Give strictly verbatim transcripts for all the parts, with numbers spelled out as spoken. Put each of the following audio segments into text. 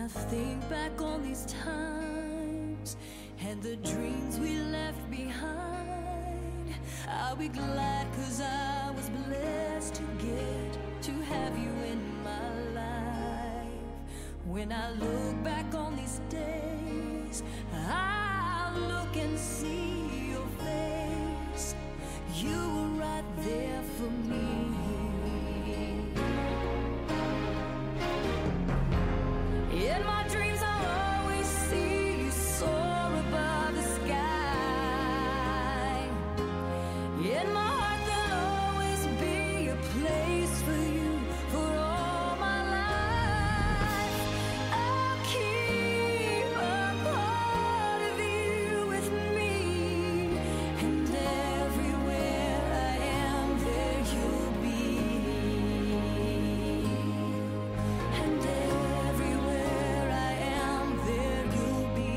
I think back on these times and the dreams we left behind, I'll be glad, 'cause I was blessed to get to have you in my life. When I look back on these days, I'll look and see your face. You were right there for me. In my dreams I'll always see you soar above the sky. In my heart there'll always be a place for you for all my life. I'll keep a part of you with me, and everywhere I am there you'll be. And everywhere I am there you'll be.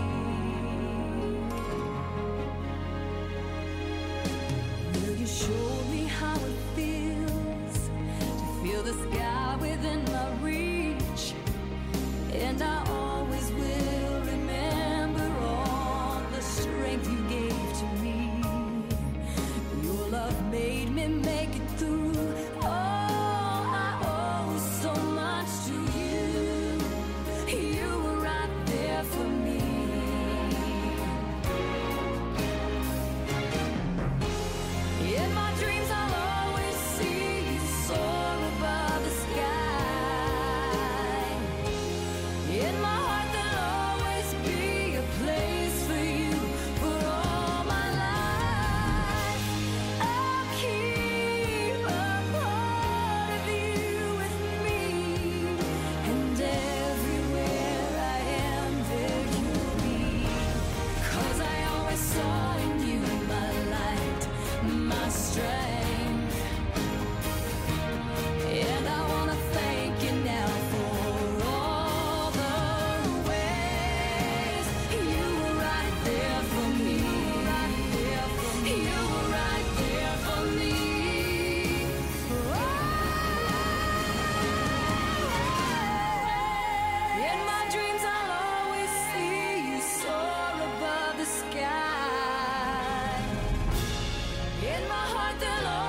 Will you show me how it feels to feel the sky within my reach? And I always will remember all the strength you gave to me. Your love made me make it through. Oh, I owe so much to you. You were right there for me. In my dreams I'll always see you soar above the sky. In my heart there'll always be a place for you for all my life. I'll keep a part of you with me, and everywhere I am there you'll be. 'Cause I always saw in you my light, my strength. And I wanna thank you now for all the ways you were right there for me. You were right there for me. Oh, in my dreams I'll always see you soar above the sky. In my heart there'll